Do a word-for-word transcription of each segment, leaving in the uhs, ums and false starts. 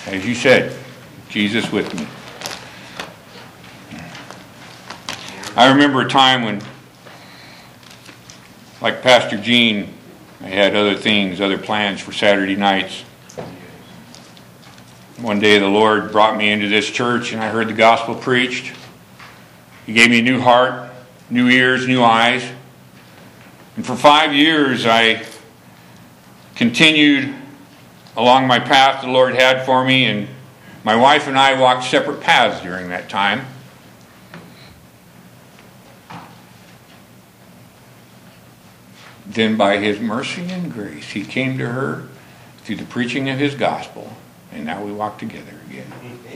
as you said, Jesus with me. I remember a time when, like Pastor Gene, I had other things, other plans for Saturday nights. One day the Lord brought me into this church and I heard the gospel preached. He gave me a new heart, new ears, new eyes. And for five years I continued along my path the Lord had for me, and my wife and I walked separate paths during that time. Then by His mercy and grace, He came to her through the preaching of His gospel, and now we walk together again.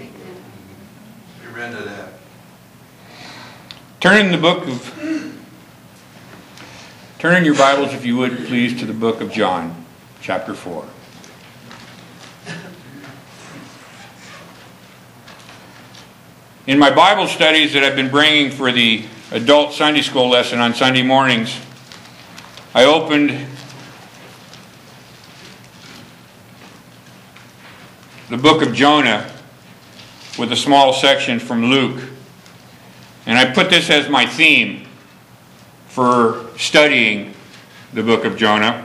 Amen to that. Turn in the book of, turn in your Bibles, if you would, please, to the book of John, chapter four. In my Bible studies that I've been bringing for the adult Sunday school lesson on Sunday mornings, I opened the book of Jonah with a small section from Luke. And I put this as my theme for studying the book of Jonah.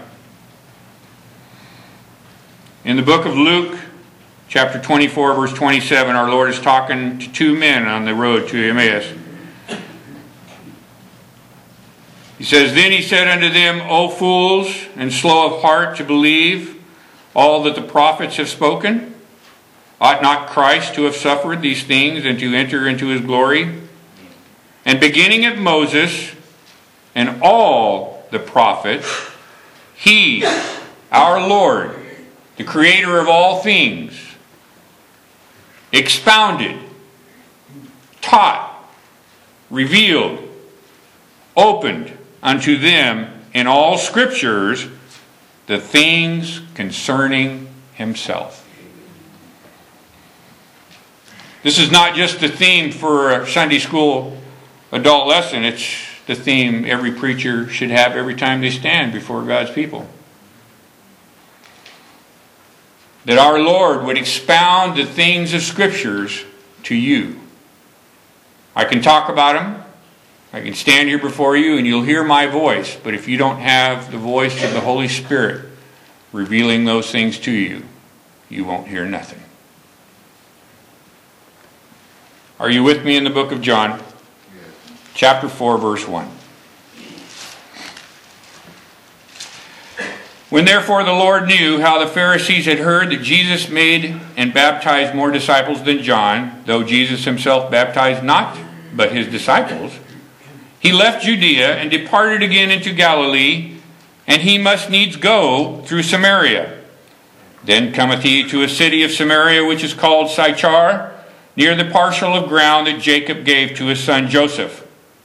In the book of Luke, chapter twenty-four, verse twenty-seven, our Lord is talking to two men on the road to Emmaus. He says, "Then he said unto them, O fools, and slow of heart to believe all that the prophets have spoken? Ought not Christ to have suffered these things and to enter into His glory? And beginning at Moses and all the prophets, He, our Lord, the Creator of all things, expounded, taught, revealed, opened unto them in all Scriptures the things concerning Himself." This is not just the theme for a Sunday school adult lesson. It's the theme every preacher should have every time they stand before God's people. That our Lord would expound the things of Scriptures to you. I can talk about them. I can stand here before you and you'll hear my voice. But if you don't have the voice of the Holy Spirit revealing those things to you, you won't hear nothing. Are you with me in the book of John? Chapter four, verse one. "When therefore the Lord knew how the Pharisees had heard that Jesus made and baptized more disciples than John, though Jesus Himself baptized not, but His disciples, He left Judea and departed again into Galilee, and He must needs go through Samaria. Then cometh He to a city of Samaria, which is called Sychar, near the parcel of ground that Jacob gave to his son Joseph.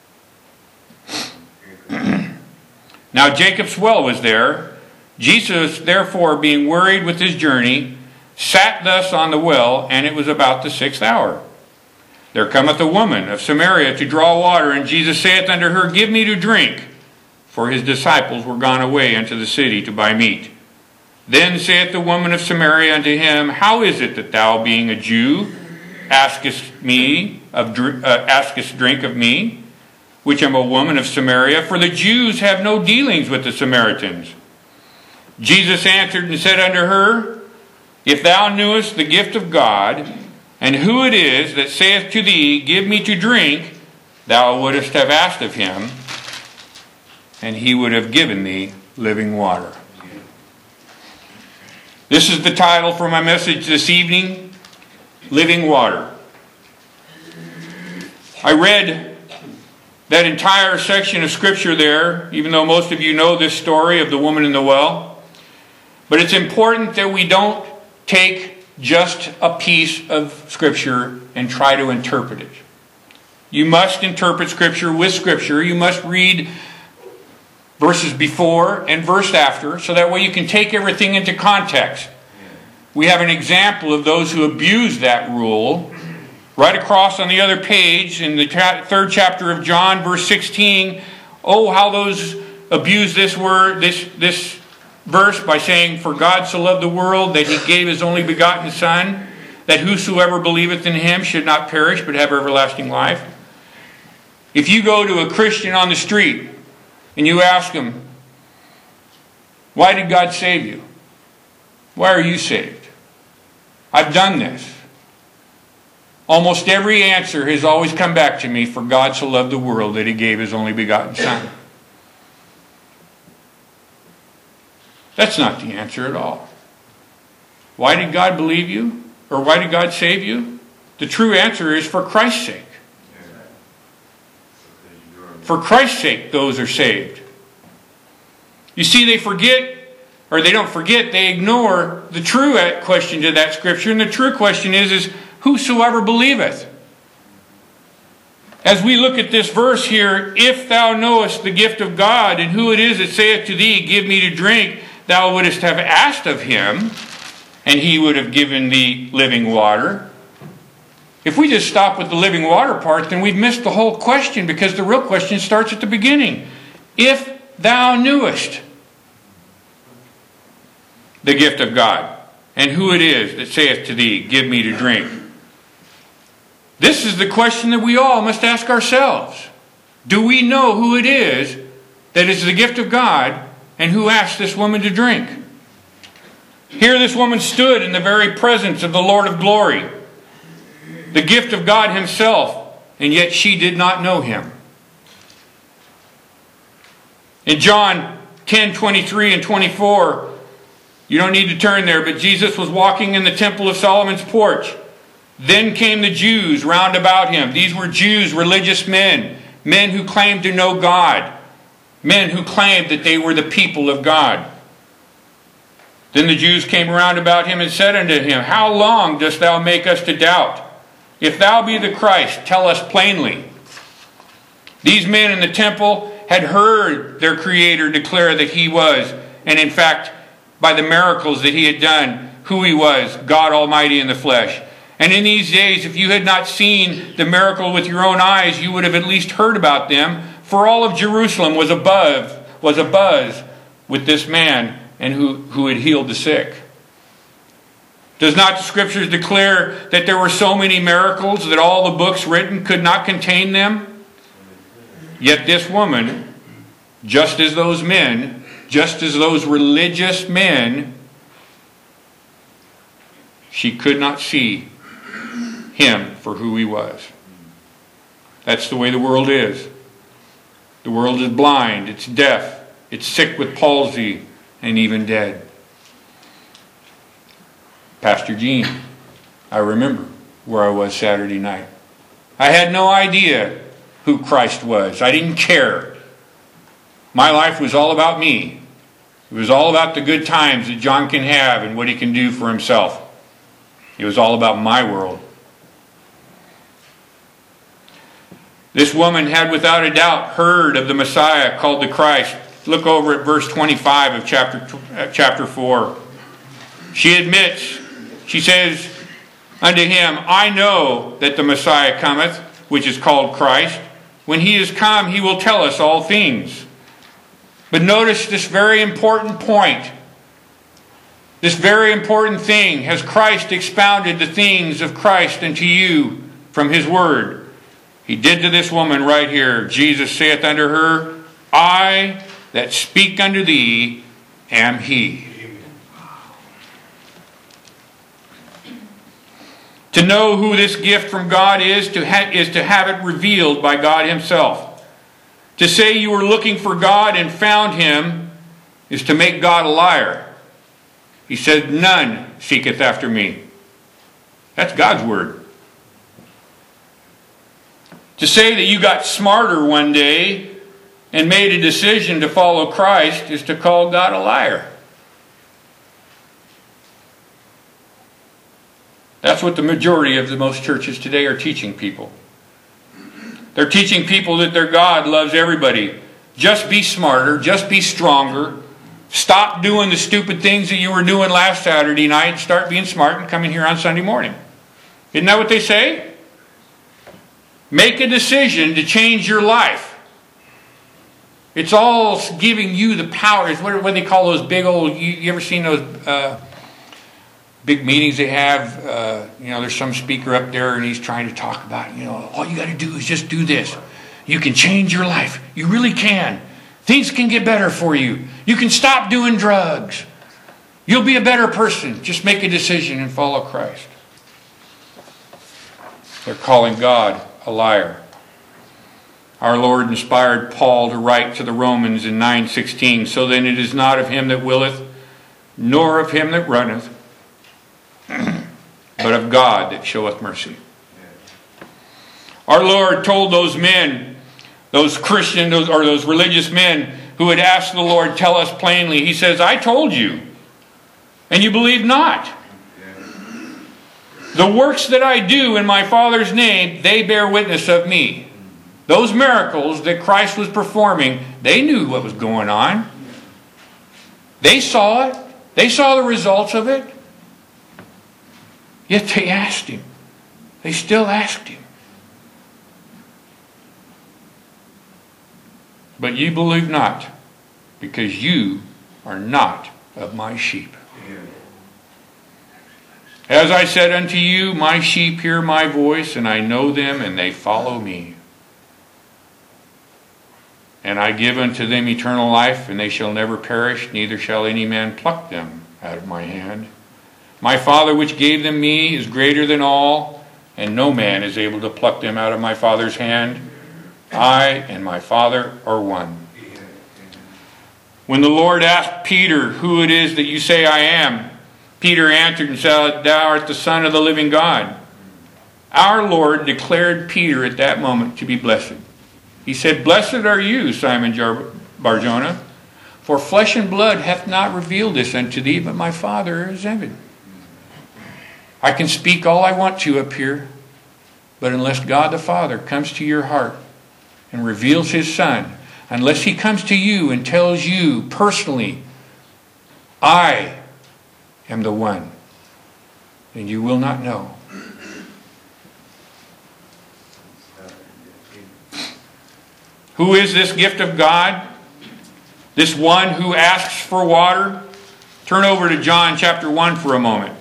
Now Jacob's well was there. Jesus, therefore, being wearied with his journey, sat thus on the well, and it was about the sixth hour. There cometh a woman of Samaria to draw water, and Jesus saith unto her, Give me to drink. For his disciples were gone away unto the city to buy meat. Then saith the woman of Samaria unto him, How is it that thou, being a Jew, askest me of uh, askest drink of me, which am a woman of Samaria? For the Jews have no dealings with the Samaritans. Jesus answered and said unto her, If thou knewest the gift of God, and who it is that saith to thee, Give me to drink, thou wouldest have asked of him, and he would have given thee living water. This is the title for my message this evening, Living Water. I read that entire section of Scripture there, even though most of you know this story of the woman in the well. But it's important that we don't take just a piece of Scripture and try to interpret it. You must interpret Scripture with Scripture. You must read verses before and verse after, so that way you can take everything into context. We have an example of those who abuse that rule. Right across on the other page, in the cha- third chapter of John, verse sixteen, oh, how those abuse this word, this, this verse by saying, For God so loved the world that He gave His only begotten Son, that whosoever believeth in him should not perish but have everlasting life? If you go to a Christian on the street and you ask him, why did God save you? Why are you saved? I've done this. Almost every answer has always come back to me, for God so loved the world that he gave his only begotten Son. That's not the answer at all. Why did God believe you? Or why did God save you? The true answer is for Christ's sake. For Christ's sake, those are saved. You see, they forget, or they don't forget, they ignore the true question to that scripture. And the true question is, is whosoever believeth. As we look at this verse here, if thou knowest the gift of God, and who it is that saith to thee, give me to drink, thou wouldest have asked of him, and he would have given thee living water. If we just stop with the living water part, then we've missed the whole question, because the real question starts at the beginning. If thou knewest the gift of God, and who it is that saith to thee, give me to drink. This is the question that we all must ask ourselves. Do we know who it is that is the gift of God, and who asked this woman to drink? Here this woman stood in the very presence of the Lord of glory, the gift of God himself, and yet she did not know him. In John ten, twenty-three and twenty-four, you don't need to turn there, but Jesus was walking in the temple of Solomon's porch. Then came the Jews round about him. These were Jews, religious men, men who claimed to know God, men who claimed that they were the people of God. Then the Jews came round about him and said unto him, how long dost thou make us to doubt? If thou be the Christ, tell us plainly. These men in the temple had heard their Creator declare that he was, and in fact, by the miracles that he had done, who he was, God Almighty in the flesh. And in these days, if you had not seen the miracle with your own eyes, you would have at least heard about them, for all of Jerusalem was above, was abuzz with this man and who, who had healed the sick. Does not the Scriptures declare that there were so many miracles that all the books written could not contain them? Yet this woman, just as those men, just as those religious men, she could not see him for who he was. That's the way the world is. The world is blind, it's deaf, it's sick with palsy, and even dead. Pastor Gene, I remember where I was Saturday night. I had no idea who Christ was. I didn't care. My life was all about me. It was all about the good times that John can have and what he can do for himself. It was all about my world. This woman had without a doubt heard of the Messiah called the Christ. Look over at verse twenty-five of chapter, uh, chapter four. She admits, she says unto him, I know that the Messiah cometh, which is called Christ. When he is come, he will tell us all things. But notice this very important point. This very important thing. Has Christ expounded the things of Christ unto you from his word? He did to this woman right here. Jesus saith unto her, I that speak unto thee am he. To know who this gift from God is, to ha- is to have it revealed by God himself. To say you were looking for God and found him is to make God a liar. He said, none seeketh after me. That's God's word. To say that you got smarter one day and made a decision to follow Christ is to call God a liar. That's what the majority of the most churches today are teaching people. They're teaching people that their God loves everybody. Just be smarter, just be stronger. Stop doing the stupid things that you were doing last Saturday night and start being smart and coming here on Sunday morning. Isn't that what they say? Make a decision to change your life. It's all giving you the power. It's what, what they call those big old, you, you ever seen those uh, big meetings they have, uh, you know, there's some speaker up there and he's trying to talk about, you know, all you got to do is just do this. You can change your life. You really can. Things can get better for you. You can stop doing drugs. You'll be a better person. Just make a decision and follow Christ. They're calling God a liar. Our Lord inspired Paul to write to the Romans in nine sixteen, so then it is not of him that willeth, nor of him that runneth, but of God that showeth mercy. Our Lord told those men, those Christian those, or those religious men who had asked the Lord, tell us plainly. He says, I told you, and you believe not. The works that I do in my Father's name, they bear witness of me. Those miracles that Christ was performing, they knew what was going on. They saw it. They saw the results of it. Yet they asked him. They still asked him. But ye believe not, because you are not of my sheep. As I said unto you, my sheep hear my voice, and I know them, and they follow me. And I give unto them eternal life, and they shall never perish, neither shall any man pluck them out of my hand. My Father which gave them me is greater than all, and no man is able to pluck them out of my Father's hand. I and my Father are one. When the Lord asked Peter, who it is that you say I am, Peter answered and said, thou art the Son of the living God. Our Lord declared Peter at that moment to be blessed. He said, blessed are you, Simon Bar-Jonah, for flesh and blood hath not revealed this unto thee, but my Father is in heaven. I can speak all I want to up here, but unless God the Father comes to your heart and reveals his Son, unless he comes to you and tells you personally, I am the one, then you will not know. Who is this gift of God? This one who asks for water? Turn over to John chapter one for a moment.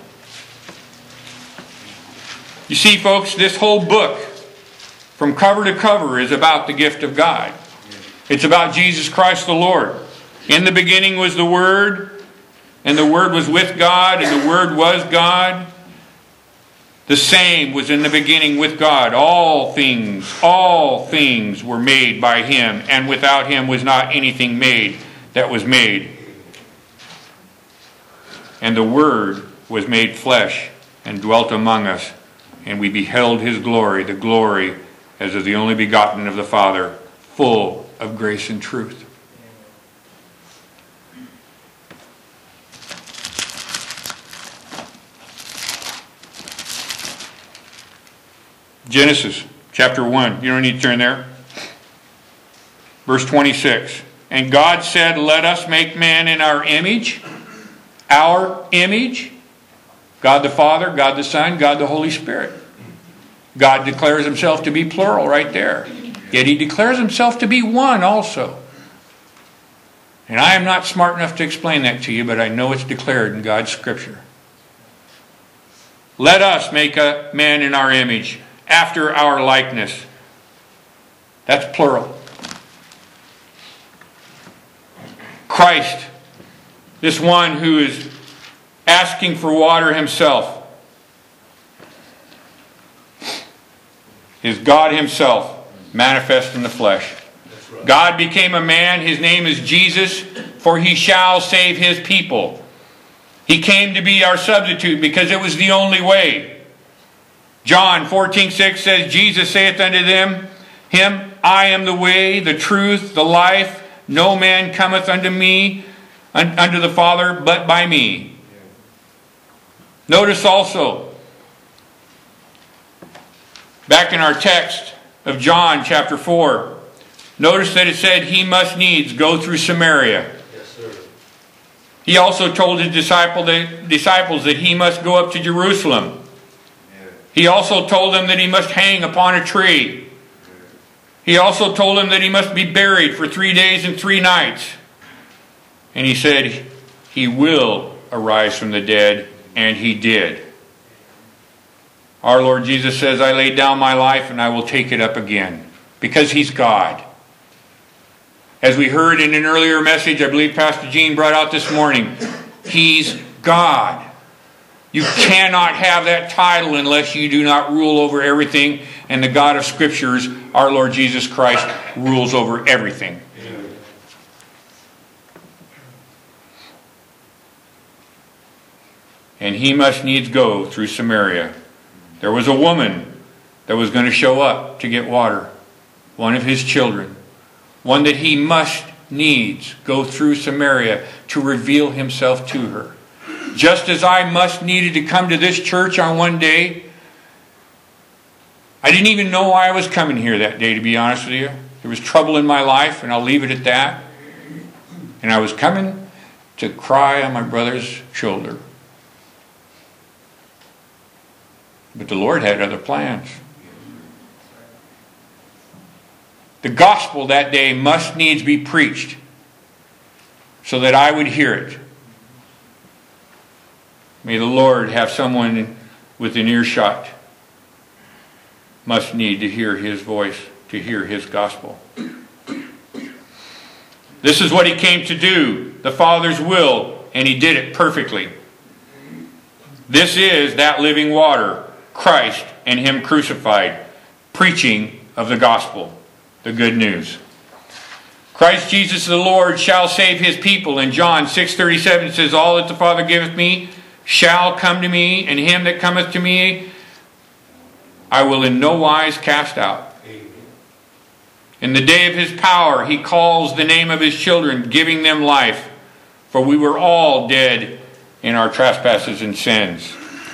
You see, folks, this whole book, from cover to cover, is about the gift of God. It's about Jesus Christ the Lord. In the beginning was the Word, and the Word was with God, and the Word was God. The same was in the beginning with God. All things, all things were made by him, and without him was not anything made that was made. And the Word was made flesh and dwelt among us, and we beheld his glory, the glory as of the only begotten of the Father, full of grace and truth. Genesis chapter one. You don't need to turn there. Verse twenty-six. And God said, let us make man in our image. Our image. God the Father, God the Son, God the Holy Spirit. God declares himself to be plural right there. Yet he declares himself to be one also. And I am not smart enough to explain that to you, but I know it's declared in God's Scripture. Let us make a man in our image, after our likeness. That's plural. Christ, this one who is asking for water himself, is God himself manifest in the flesh. Right. God became a man. His name is Jesus, for he shall save his people. He came to be our substitute because it was the only way. John fourteen six says, Jesus saith unto them, him, I am the way, the truth, the life. No man cometh unto me, un- unto the Father, but by me. Notice also, back in our text of John chapter four, notice that it said he must needs go through Samaria. Yes, sir. He also told his disciple that, disciples that he must go up to Jerusalem. Yeah. He also told them that he must hang upon a tree. Yeah. He also told them that he must be buried for three days and three nights. And he said he will arise from the dead And he did. Our Lord Jesus says, I laid down my life and I will take it up again. Because he's God. As we heard in an earlier message, I believe Pastor Gene brought out this morning, he's God. You cannot have that title unless you do not rule over everything. And the God of Scriptures, our Lord Jesus Christ, rules over everything. And he must needs go through Samaria. There was a woman that was going to show up to get water. One of his children. One that he must needs go through Samaria to reveal himself to her. Just as I must needed to come to this church on one day. I didn't even know why I was coming here that day, to be honest with you. There was trouble in my life, and I'll leave it at that. And I was coming to cry on my brother's shoulder. But the Lord had other plans. The gospel that day must needs be preached so that I would hear it. May the Lord have someone with an earshot must need to hear his voice, to hear his gospel. This is what he came to do, the Father's will, and he did it perfectly. This is that living water, Christ and him crucified, preaching of the gospel, the good news. Christ Jesus the Lord shall save his people. In John six thirty-seven says, all that the Father giveth me shall come to me, and him that cometh to me I will in no wise cast out. In the day of his power he calls the name of his children, giving them life. For we were all dead in our trespasses and sins.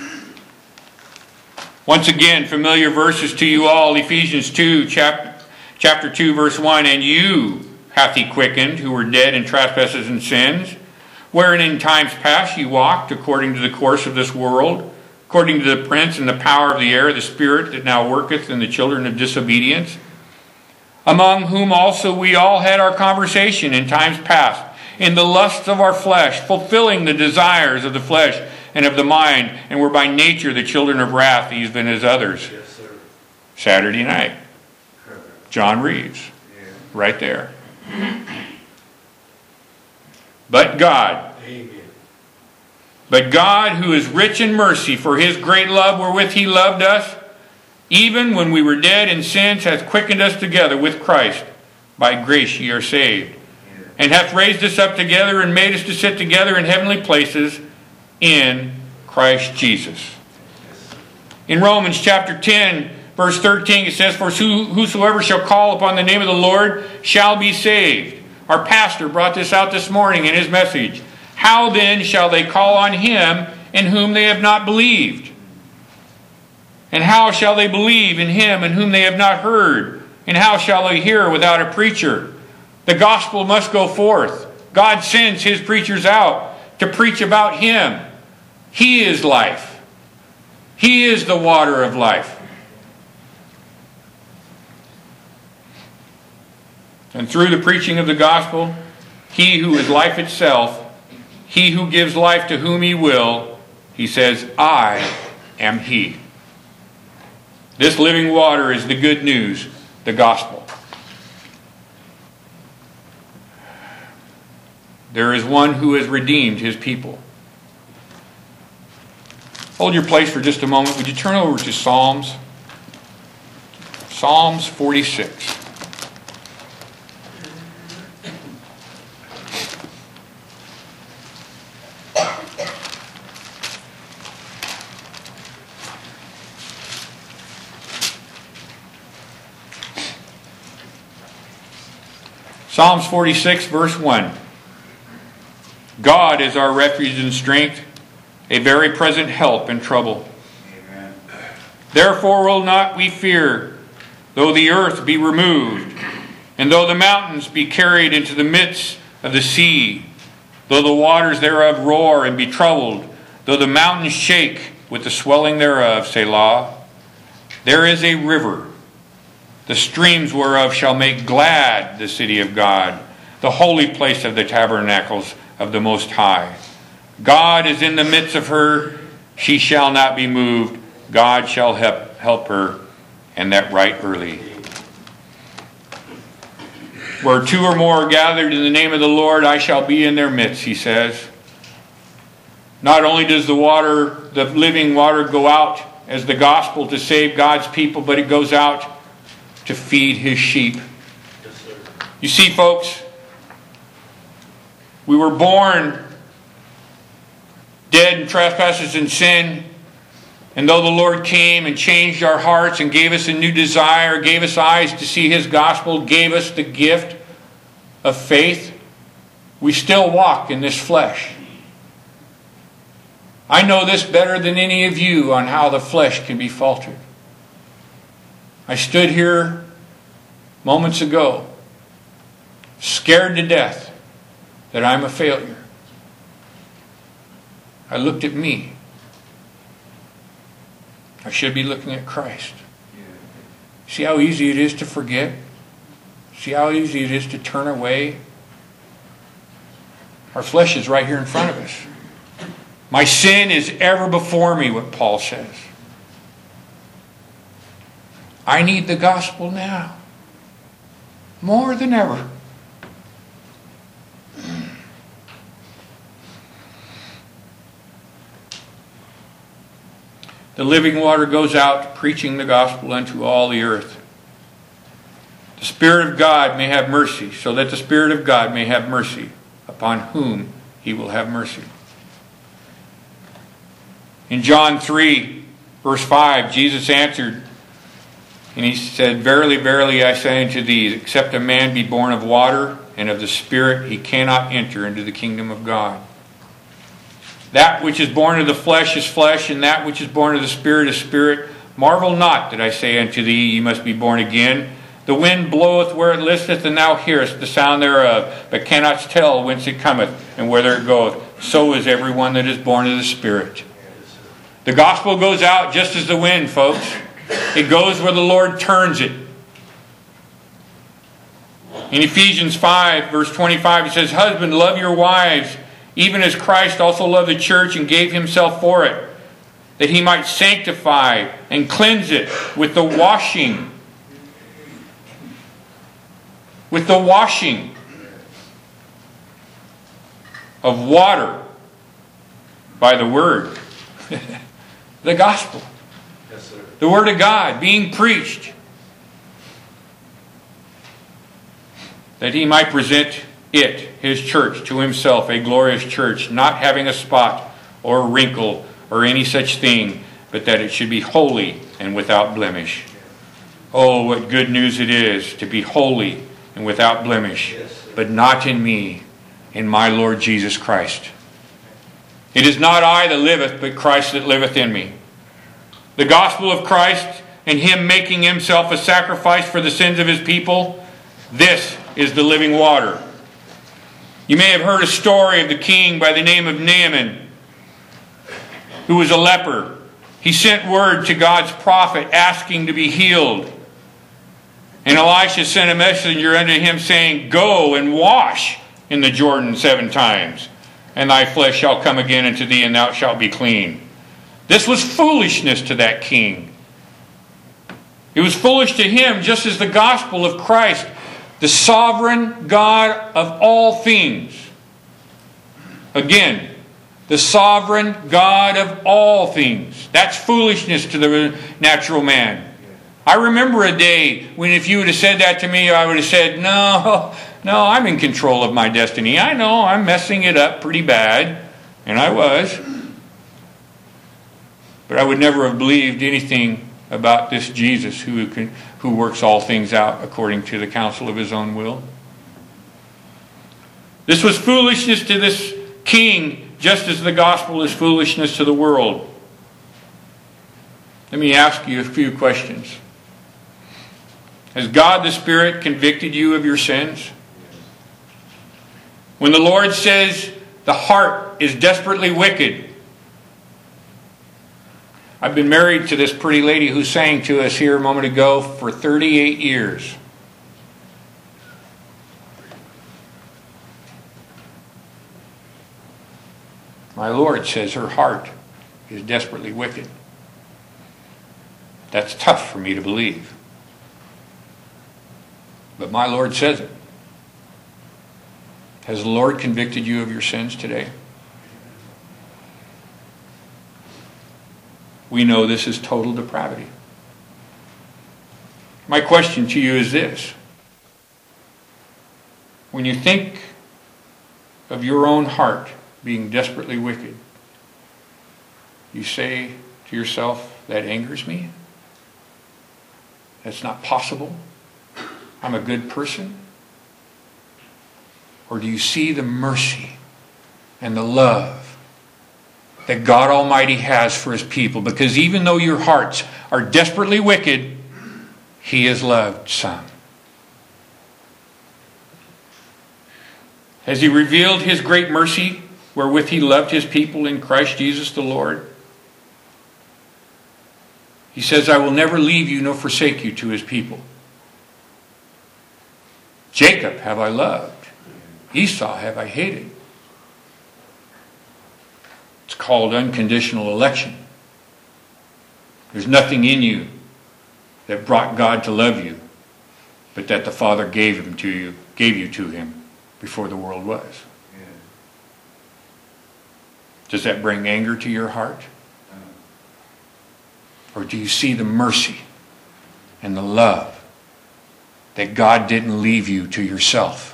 Once again, familiar verses to you all. Ephesians two, chapter, chapter two, verse one. And you hath he quickened, who were dead in trespasses and sins, wherein in times past ye walked, according to the course of this world, according to the prince and the power of the air, the spirit that now worketh in the children of disobedience, among whom also we all had our conversation in times past, in the lusts of our flesh, fulfilling the desires of the flesh and of the mind, and were by nature the children of wrath, even as others. Yes, sir. Saturday night. John Reeves. Yeah. Right there. But God. Amen. But God, who is rich in mercy, for his great love wherewith he loved us, even when we were dead in sins, hath quickened us together with Christ. By grace ye are saved. Yeah. And hath raised us up together and made us to sit together in heavenly places in Christ Jesus. In Romans chapter ten, verse thirteen, it says, for whosoever shall call upon the name of the Lord shall be saved. Our pastor brought this out this morning in his message. How then shall they call on him in whom they have not believed? And how shall they believe in him in whom they have not heard? And how shall they hear without a preacher? The gospel must go forth. God sends his preachers out to preach about him. He is life. He is the water of life. And through the preaching of the gospel, he who is life itself, he who gives life to whom he will, he says, I am he. This living water is the good news, the gospel. There is one who has redeemed his people. Hold your place for just a moment. Would you turn over to Psalms? Psalms forty-six. Psalms forty-six, verse one. God is our refuge and strength, a very present help in trouble. Amen. Therefore will not we fear, though the earth be removed, and though the mountains be carried into the midst of the sea, though the waters thereof roar and be troubled, though the mountains shake with the swelling thereof, Selah. There is a river, the streams whereof shall make glad the city of God, the holy place of the tabernacles of the Most High. God is in the midst of her. She shall not be moved. God shall help, help her, and that right early. Where two or more are gathered in the name of the Lord, I shall be in their midst, he says. Not only does the water, the living water, go out as the gospel to save God's people, but it goes out to feed his sheep. Yes, sir. You see, folks, we were born dead in trespasses and sin. And though the Lord came and changed our hearts and gave us a new desire, gave us eyes to see his gospel, gave us the gift of faith, we still walk in this flesh. I know this better than any of you on how the flesh can be faltered. I stood here moments ago, scared to death that I'm a failure. I looked at me. I should be looking at Christ. See how easy it is to forget? See how easy it is to turn away? Our flesh is right here in front of us. My sin is ever before me, what Paul says. I need the gospel now, more than ever. The living water goes out preaching the gospel unto all the earth. The Spirit of God may have mercy, so that the Spirit of God may have mercy upon whom he will have mercy. In John three, verse five, Jesus answered, and he said, Verily, verily, I say unto thee, except a man be born of water and of the Spirit, he cannot enter into the kingdom of God. That which is born of the flesh is flesh, and that which is born of the Spirit is spirit. Marvel not that I say unto thee, ye must be born again. The wind bloweth where it listeth, and thou hearest the sound thereof, but cannot tell whence it cometh, and whither it goeth. So is every one that is born of the Spirit. The gospel goes out just as the wind, folks. It goes where the Lord turns it. In Ephesians five, verse twenty-five, it says, Husband, love your wives, even as Christ also loved the church and gave himself for it, that he might sanctify and cleanse it with the washing. With the washing of water by the word. The gospel. Yes, sir. The word of God being preached. That he might present it, his church, to himself, a glorious church, not having a spot or a wrinkle or any such thing, but that it should be holy and without blemish. Oh, what good news it is to be holy and without blemish, but not in me, in my Lord Jesus Christ. It is not I that liveth, but Christ that liveth in me. The gospel of Christ and him making himself a sacrifice for the sins of his people, this is the living water. You may have heard a story of the king by the name of Naaman, who was a leper. He sent word to God's prophet asking to be healed. And Elisha sent a messenger unto him saying, Go and wash in the Jordan seven times, and thy flesh shall come again unto thee, and thou shalt be clean. This was foolishness to that king. It was foolish to him, just as the gospel of Christ, the sovereign God of all things. Again, the sovereign God of all things. That's foolishness to the natural man. I remember a day when if you would have said that to me, I would have said, no, no, I'm in control of my destiny. I know I'm messing it up pretty bad. And I was. But I would never have believed anything about this Jesus who can, who works all things out according to the counsel of his own will. This was foolishness to this king, just as the gospel is foolishness to the world. Let me ask you a few questions. Has God the Spirit convicted you of your sins? When the Lord says the heart is desperately wicked. I've been married to this pretty lady who sang to us here a moment ago for thirty-eight years. My Lord says her heart is desperately wicked. That's tough for me to believe. But my Lord says it. Has the Lord convicted you of your sins today? We know this is total depravity. My question to you is this. When you think of your own heart being desperately wicked, you say to yourself, that angers me? That's not possible? I'm a good person? Or do you see the mercy and the love that God Almighty has for His people? Because even though your hearts are desperately wicked, He has loved some. Has He revealed His great mercy wherewith He loved His people in Christ Jesus the Lord? He says, I will never leave you nor forsake you to His people. Jacob have I loved. Esau have I hated. It's called unconditional election. There's nothing in you that brought God to love you, but that the Father gave him to you, gave you to Him before the world was. Yeah. Does that bring anger to your heart? Or do you see the mercy and the love that God didn't leave you to yourself?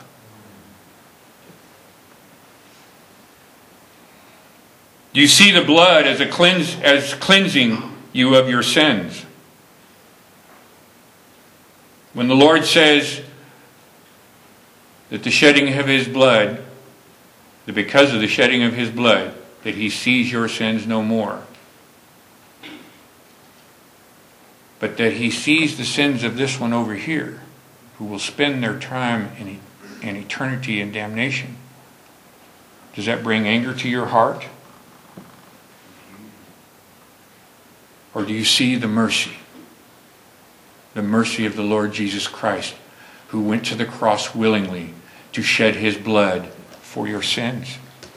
Do you see the blood as a cleanse, as cleansing you of your sins? When the Lord says that the shedding of His blood, that because of the shedding of His blood, that He sees your sins no more. But that He sees the sins of this one over here, who will spend their time in, in eternity in damnation. Does that bring anger to your heart? Or do you see the mercy? The mercy of the Lord Jesus Christ, who went to the cross willingly to shed His blood for your sins.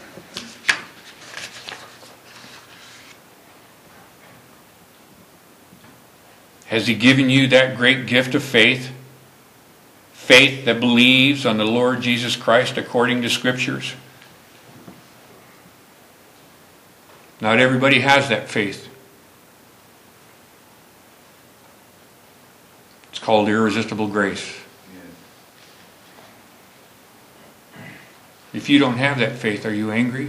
Has He given you that great gift of faith? Faith that believes on the Lord Jesus Christ according to Scriptures? Not everybody has that faith. It's called irresistible grace. If you don't have that faith, are you angry?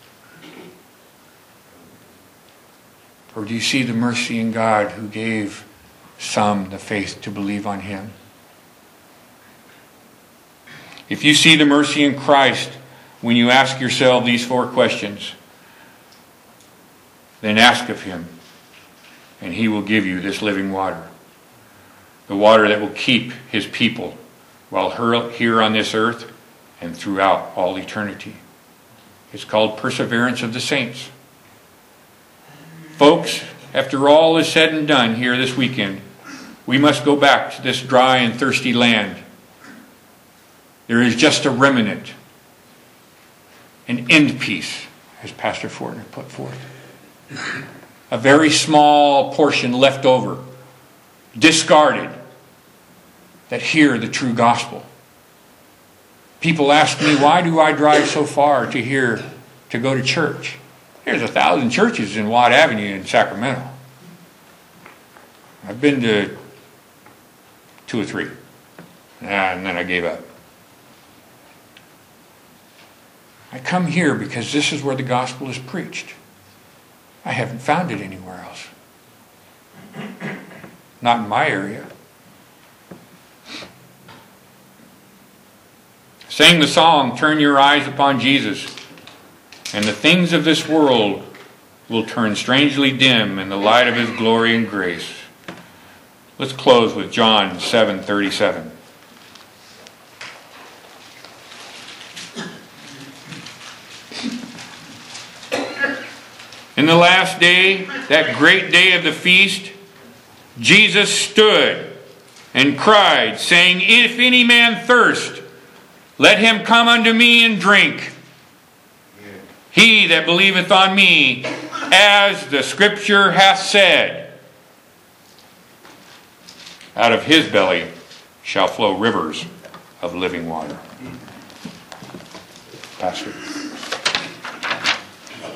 Or do you see the mercy in God who gave some the faith to believe on Him? If you see the mercy in Christ when you ask yourself these four questions, then ask of Him, and He will give you this living water. The water that will keep His people while here on this earth and throughout all eternity. It's called perseverance of the saints. Folks, after all is said and done here this weekend, we must go back to this dry and thirsty land. There is just a remnant, an end piece, as Pastor Fortner put forth. A very small portion left over, discarded, that hear the true gospel. People ask me, why do I drive so far to hear, to go to church? There's a thousand churches in Watt Avenue in Sacramento. I've been to two or three. And then I gave up. I come here because this is where the gospel is preached. I haven't found it anywhere else. Not in my area. Sang the song, Turn Your Eyes Upon Jesus, and the things of this world will turn strangely dim in the light of His glory and grace. Let's close with John seven thirty-seven. In the last day, that great day of the feast, Jesus stood and cried, saying, If any man thirst, let him come unto me and drink. He that believeth on me, as the scripture hath said, out of his belly shall flow rivers of living water. Pastor.